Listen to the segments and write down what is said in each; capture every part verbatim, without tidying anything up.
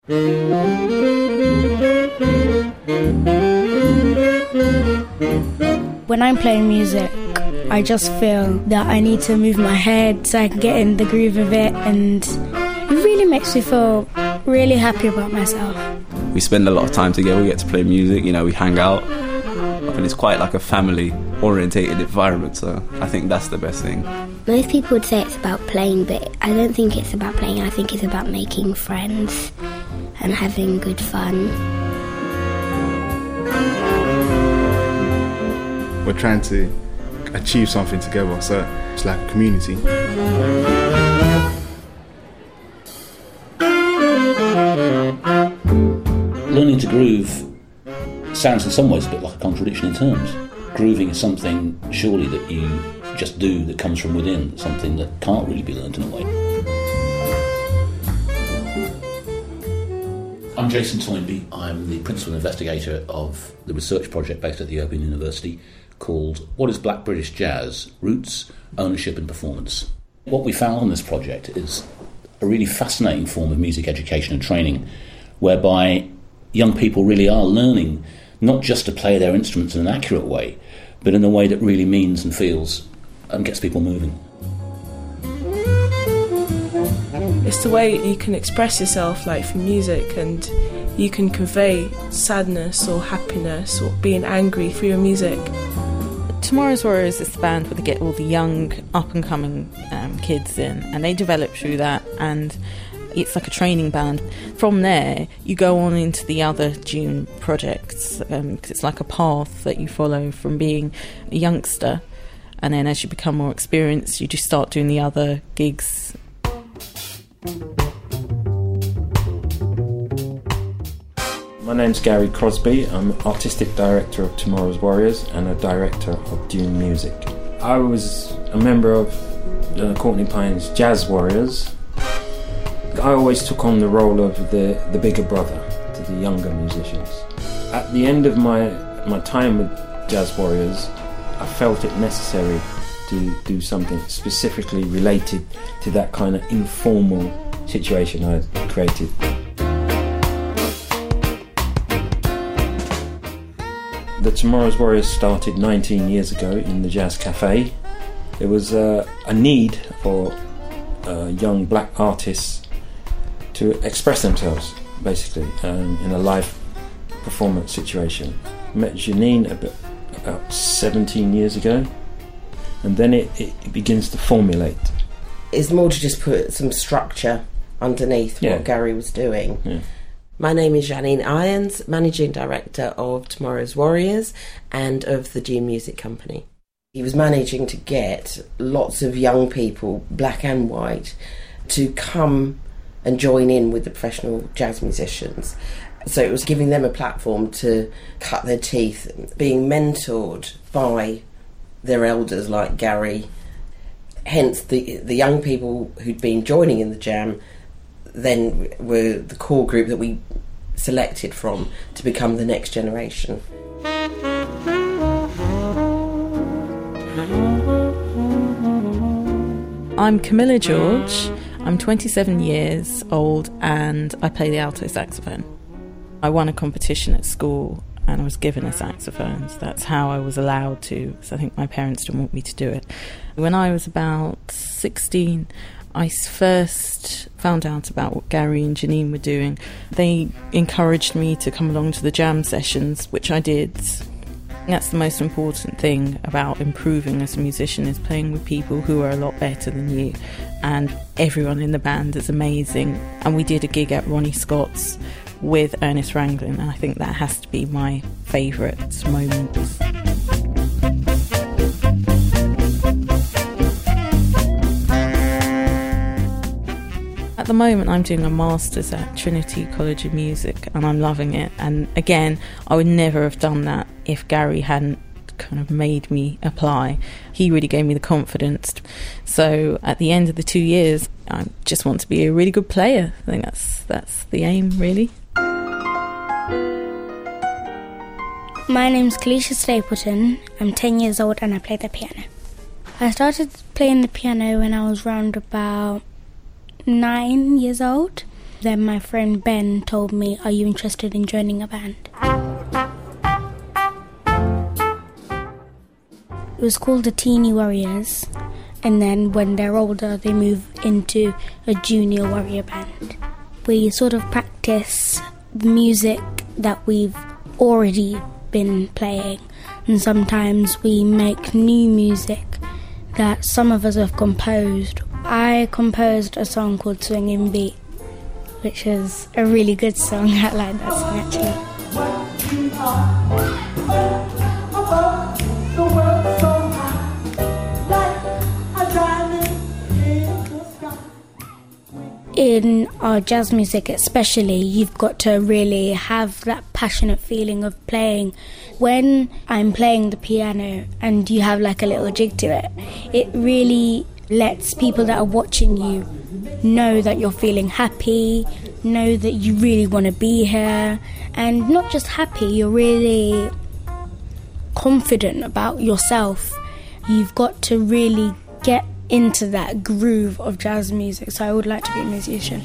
When I'm playing music, I just feel that I need to move my head so I can get in the groove of it, and it really makes me feel really happy about myself. We spend a lot of time together, we get to play music, you know, we hang out, and it's quite like a family-orientated environment, so I think that's the best thing. Most people would say it's about playing, but I don't think it's about playing, I think it's about making friends and having good fun. We're trying to achieve something together, so it's like a community. Learning to groove sounds in some ways a bit like a contradiction in terms. Grooving is something, surely, that you just do, that comes from within, something that can't really be learnt in a way. I'm Jason Toynbee. I'm the principal investigator of the research project based at the Open University called What is Black British Jazz? Roots, Ownership and Performance. What we found on this project is a really fascinating form of music education and training whereby young people really are learning not just to play their instruments in an accurate way, but in a way that really means and feels and gets people moving. It's the way you can express yourself, like through music, and you can convey sadness or happiness or being angry through your music. Tomorrow's Warriors is the band where they get all the young, up-and-coming um, kids in, and they develop through that, and it's like a training band. From there, you go on into the other June projects, because um, it's like a path that you follow from being a youngster, and then as you become more experienced, you just start doing the other gigs. My name's Gary Crosby. I'm Artistic Director of Tomorrow's Warriors and a Director of Dune Music. I was a member of uh, Courtney Pine's Jazz Warriors. I always took on the role of the, the bigger brother to the younger musicians. At the end of my, my time with Jazz Warriors, I felt it necessary to do something specifically related to that kind of informal situation I had created. The Tomorrow's Warriors started nineteen years ago in the Jazz Cafe. There was uh, a need for uh, young black artists to express themselves, basically, um, in a live performance situation. I met Janine about, about seventeen years ago, and then it, it begins to formulate. It's more to just put some structure underneath yeah. what Gary was doing. Yeah. My name is Janine Irons, Managing Director of Tomorrow's Warriors and of the Dune Music Company. He was managing to get lots of young people, black and white, to come and join in with the professional jazz musicians. So it was giving them a platform to cut their teeth, being mentored by their elders like Gary. Hence the the young people who'd been joining in the jam then were the core group that we selected from to become the next generation. I'm Camilla George. I'm twenty-seven years old and I play the alto saxophone. I won a competition at school and I was given a saxophone. So that's how I was allowed to, because I think my parents didn't want me to do it. When I was about sixteen, I first found out about what Gary and Janine were doing. They encouraged me to come along to the jam sessions, which I did. That's the most important thing about improving as a musician, is playing with people who are a lot better than you. And everyone in the band is amazing. And we did a gig at Ronnie Scott's with Ernest Ranglin, and I think that has to be my favourite moment. At the moment I'm doing a Masters at Trinity College of Music and I'm loving it, and again I would never have done that if Gary hadn't kind of made me apply. He really gave me the confidence. So at the end of the two years I just want to be a really good player. I think that's that's the aim, really. My name's Kalisha Stapleton. I'm ten years old and I play the piano. I started playing the piano when I was round about nine years old. Then my friend Ben told me, are you interested in joining a band? It was called the Teeny Warriors, and then when they're older they move into a junior warrior band. We sort of practice the music that we've already been playing, and sometimes we make new music that some of us have composed. I composed a song called Swinging Beat, which is a really good song. I like that song actually. In our jazz music especially, you've got to really have that passionate feeling of playing. When I'm playing the piano and you have like a little jig to it, it really lets people that are watching you know that you're feeling happy, know that you really want to be here, and not just happy, you're really confident about yourself. You've got to really get into that groove of jazz music, so I would like to be a musician.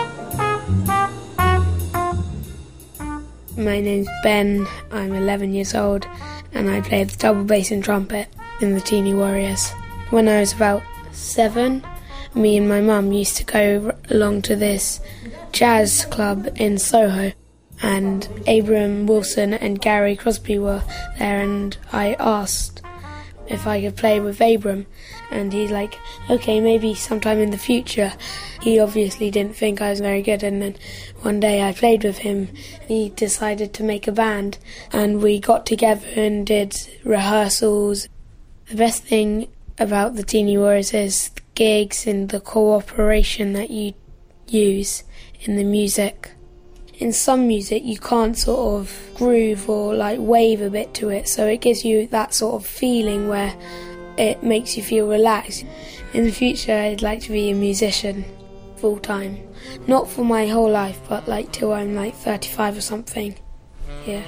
My name's Ben, I'm eleven years old, and I play the double bass and trumpet in the Teeny Warriors. When I was about seven, me and my mum used to go along to this jazz club in Soho, and Abram Wilson and Gary Crosby were there, and I asked if I could play with Abram, and he's like, okay, maybe sometime in the future. He obviously didn't think I was very good, and then one day I played with him. He decided to make a band, and we got together and did rehearsals. The best thing about the Teeny Warriors is the gigs and the cooperation that you use in the music. In some music you can't sort of groove or like wave a bit to it, so it gives you that sort of feeling where it makes you feel relaxed. In the future I'd like to be a musician full time. Not for my whole life, but like till I'm like thirty-five or something. Yeah.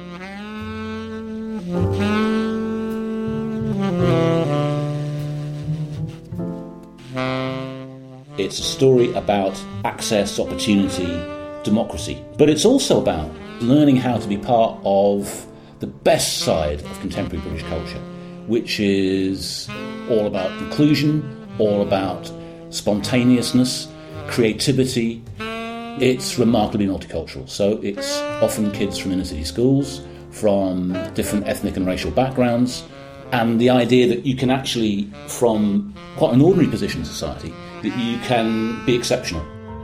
It's a story about access, opportunity, democracy. But it's also about learning how to be part of the best side of contemporary British culture, which is all about inclusion, all about spontaneousness, creativity. It's remarkably multicultural. So it's often kids from inner city schools, from different ethnic and racial backgrounds, and the idea that you can actually, from quite an ordinary position in society, that you can be exceptional.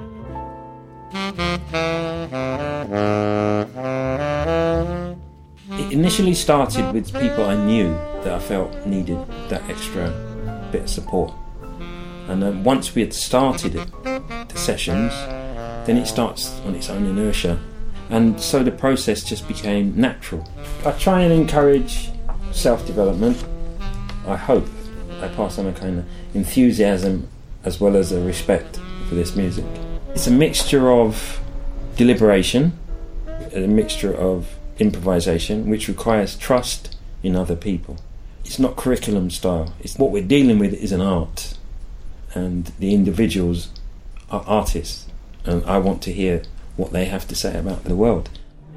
It initially started with people I knew that I felt needed that extra bit of support. And then once we had started it, the sessions, then it starts on its own inertia. And so the process just became natural. I try and encourage self-development. I hope I pass on a kind of enthusiasm as well as a respect for this music. It's a mixture of deliberation, a mixture of improvisation, which requires trust in other people. It's not curriculum style. It's what we're dealing with is an art, and the individuals are artists, and I want to hear what they have to say about the world.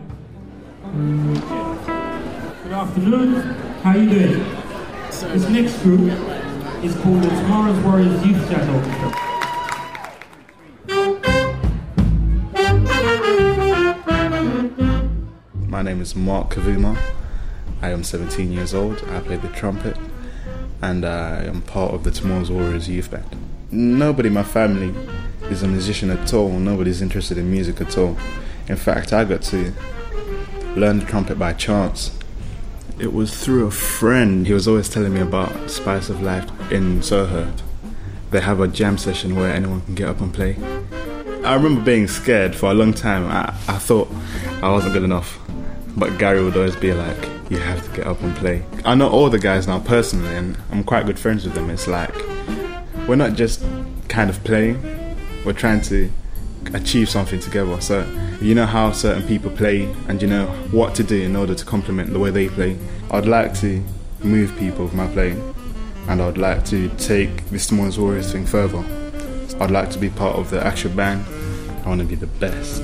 Good afternoon. How are you doing? This next group is called the Tomorrow's Warriors Youth Jazz Orchestra. My name is Mark Kavuma. I am seventeen years old. I play the trumpet, and I am part of the Tomorrow's Warriors Youth Band. Nobody in my family is a musician at all. Nobody's interested in music at all. In fact, I got to learn the trumpet by chance. It was through a friend. He was always telling me about Spice of Life in Soho. They have a jam session where anyone can get up and play. I remember being scared for a long time. I, I thought I wasn't good enough. But Gary would always be like, you have to get up and play. I know all the guys now personally, and I'm quite good friends with them. It's like, we're not just kind of playing, we're trying to achieve something together. So you know how certain people play, and you know what to do in order to complement the way they play. I'd like to move people with my playing, and I'd like to take this Tomorrow's Warriors thing further. I'd like to be part of the actual band I want to be the best.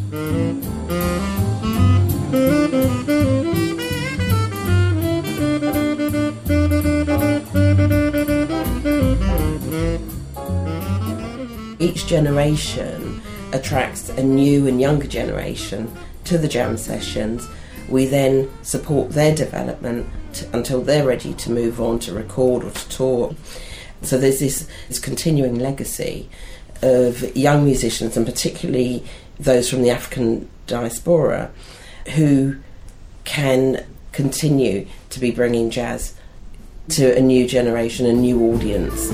Each generation attracts a new and younger generation to the jam sessions. We then support their development t- until they're ready to move on to record or to tour. So there's this, this continuing legacy of young musicians, and particularly those from the African diaspora, who can continue to be bringing jazz to a new generation, a new audience.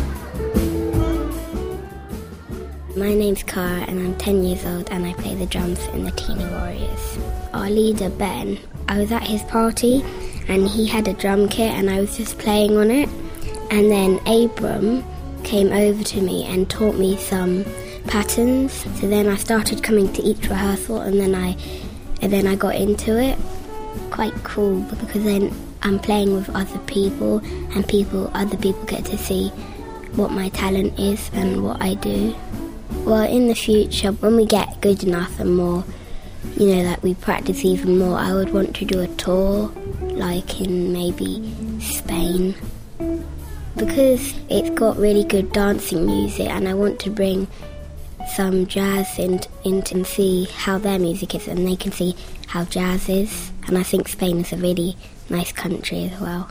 My name's Cara and I'm ten years old and I play the drums in the Teeny Warriors. Our leader Ben, I was at his party and he had a drum kit and I was just playing on it, and then Abram came over to me and taught me some patterns. So then I started coming to each rehearsal and then I and then I got into it. Quite cool because then I'm playing with other people and people other people get to see what my talent is and what I do. Well, in the future, when we get good enough and more, you know, that we practice even more, I would want to do a tour, like in maybe Spain. Because it's got really good dancing music and I want to bring some jazz in, in and see how their music is and they can see how jazz is. And I think Spain is a really nice country as well.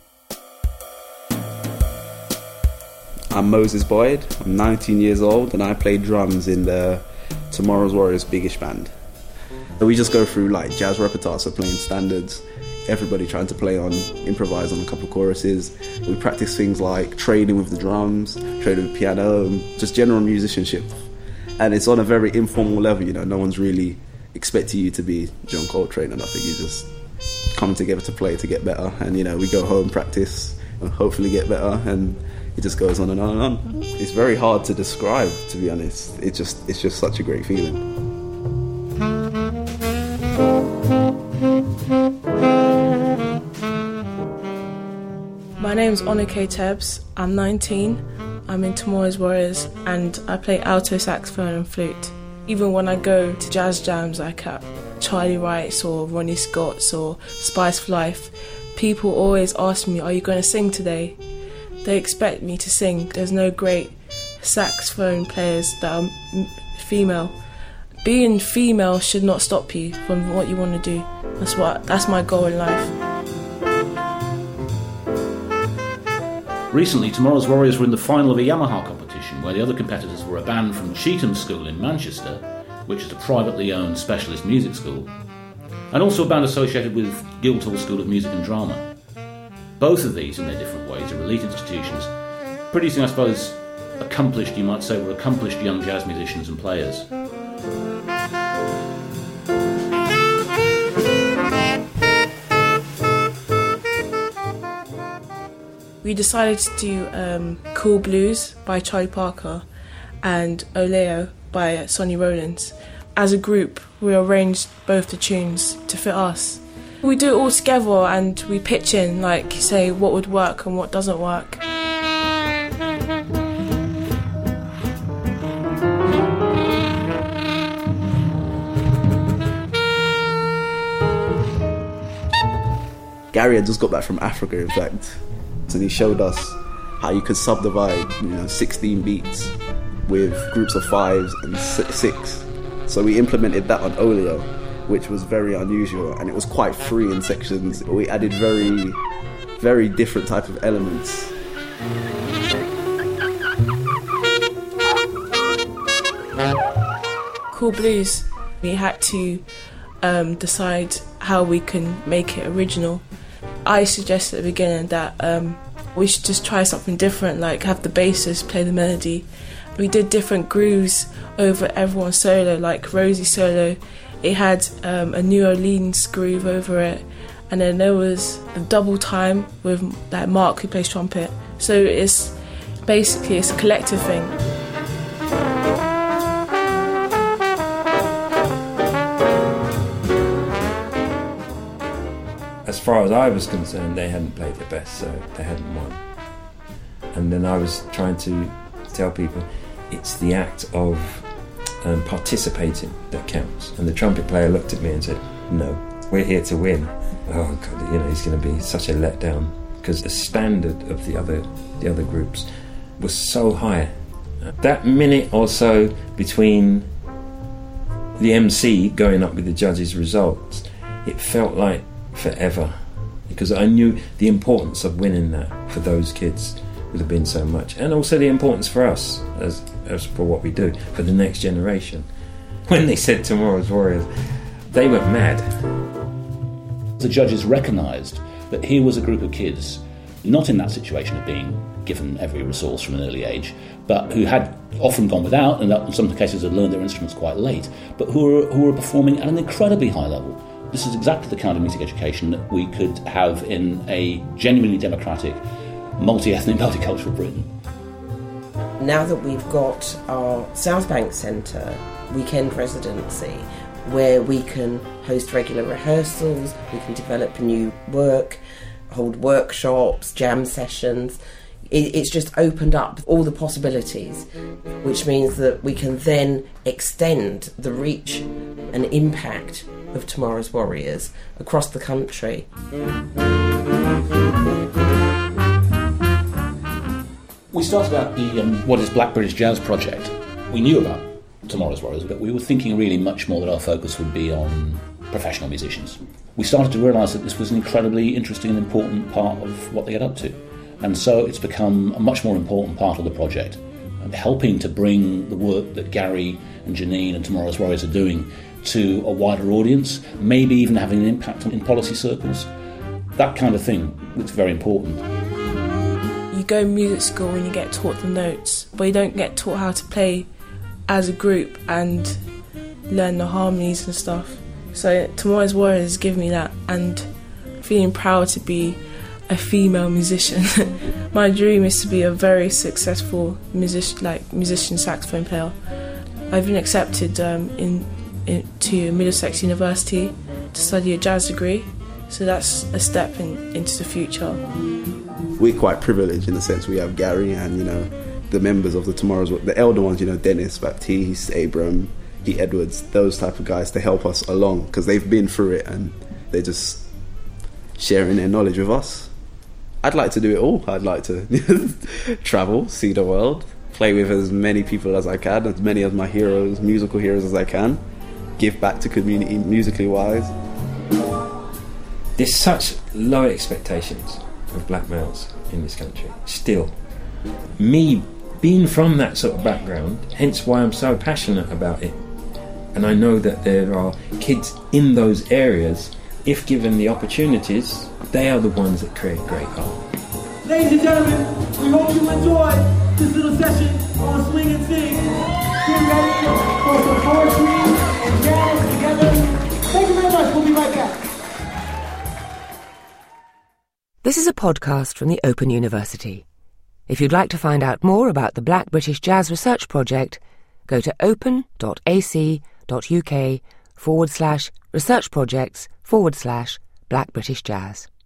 I'm Moses Boyd, I'm nineteen years old and I play drums in the Tomorrow's Warriors Biggish Band. We just go through like jazz repertoire, so playing standards, everybody trying to play on, improvise on a couple of choruses. We practice things like trading with the drums, trading with the piano, and just general musicianship. And it's on a very informal level, you know, no one's really expecting you to be John Coltrane or nothing. You just come together to play to get better, and you know, we go home, practice, and hopefully get better, and it just goes on and on and on. It's very hard to describe, to be honest. It's just, it's just such a great feeling. My name's Onike Tebbs, I'm nineteen, I'm in Tomorrow's Warriors and I play alto saxophone and flute. Even when I go to jazz jams like at Charlie Wright's or Ronnie Scott's or Spice for Life, people always ask me, are you going to sing today? They expect me to sing. There's no great saxophone players that are m- female. Being female should not stop you from what you want to do. That's what. That's my goal in life. Recently, Tomorrow's Warriors were in the final of a Yamaha competition where the other competitors were a band from Cheetham School in Manchester, which is a privately owned specialist music school, and also a band associated with Guildhall School of Music and Drama. Both of these, in their different ways, are elite institutions, producing, I suppose, accomplished, you might say, were accomplished young jazz musicians and players. We decided to do um, Cool Blues by Charlie Parker and Oleo by Sonny Rollins. As a group, we arranged both the tunes to fit us. We do it all together and we pitch in, like, say what would work and what doesn't work. Gary had just got back from Africa, in fact, and he showed us how you could subdivide, you know, sixteen beats with groups of fives and six. So we implemented that on Oleo, which was very unusual, and it was quite free in sections. We added very, very different type of elements. Cool Blues, we had to um, decide how we can make it original. I suggested at the beginning that um, we should just try something different, like have the bassist play the melody. We did different grooves over everyone's solo, like Rosie's solo. It had um, a New Orleans groove over it, and then there was the double time with like Mark, who plays trumpet. So it's basically it's a collective thing. As far as I was concerned, they hadn't played their best, so they hadn't won. And then I was trying to tell people it's the act of um, participating that counts. And the trumpet player looked at me and said, no, we're here to win. Oh God, you know, he's going to be such a letdown, because the standard of the other the other groups was so high. That minute or so between the M C going up with the judges' results, it felt like forever, because I knew the importance of winning that for those kids would have been so much, and also the importance for us as as for what we do for the next generation. When they said Tomorrow's Warriors, they went mad. The judges recognised that here was a group of kids not in that situation of being given every resource from an early age, but who had often gone without, and in some cases had learned their instruments quite late, but who were, who were performing at an incredibly high level. This is exactly the kind of music education that we could have in a genuinely democratic, multi-ethnic, multicultural Britain. Now that we've got our South Bank Centre weekend residency, where we can host regular rehearsals, we can develop new work, hold workshops, jam sessions. It, it's just opened up all the possibilities, which means that we can then extend the reach and impact of Tomorrow's Warriors across the country. We started out the um, What is Black British Jazz project. We knew about Tomorrow's Warriors, but we were thinking really much more that our focus would be on professional musicians. We started to realise that this was an incredibly interesting and important part of what they get up to. And so it's become a much more important part of the project, and helping to bring the work that Gary and Janine and Tomorrow's Warriors are doing to a wider audience, maybe even having an impact in policy circles. That kind of thing is very important. You go to music school and you get taught the notes, but you don't get taught how to play as a group and learn the harmonies and stuff. So Tomorrow's Warriors give me that, and feeling proud to be a female musician. My dream is to be a very successful music, like musician saxophone player. I've been accepted um, in, in to Middlesex University to study a jazz degree, so that's a step in, into the future. We're quite privileged in the sense we have Gary and, you know, the members of the Tomorrow's, the elder ones, you know, Dennis, Baptiste, Abram, Pete Edwards, those type of guys to help us along, because they've been through it and they're just sharing their knowledge with us. I'd like to do it all. I'd like to travel, see the world, play with as many people as I can, as many of my heroes, musical heroes as I can, give back to community musically wise. There's such low expectations of black males in this country, still. Me being from that sort of background, hence why I'm so passionate about it. And I know that there are kids in those areas, if given the opportunities, they are the ones that create great art. Ladies and gentlemen, we hope you enjoy this little session on Swing and Sing. Get ready for some poetry and jazz together. Thank you very much. We'll be right back. This is a podcast from the Open University. If you'd like to find out more about the Black British Jazz Research Project, go to open.ac.uk forward slash research projects forward slash Black British Jazz.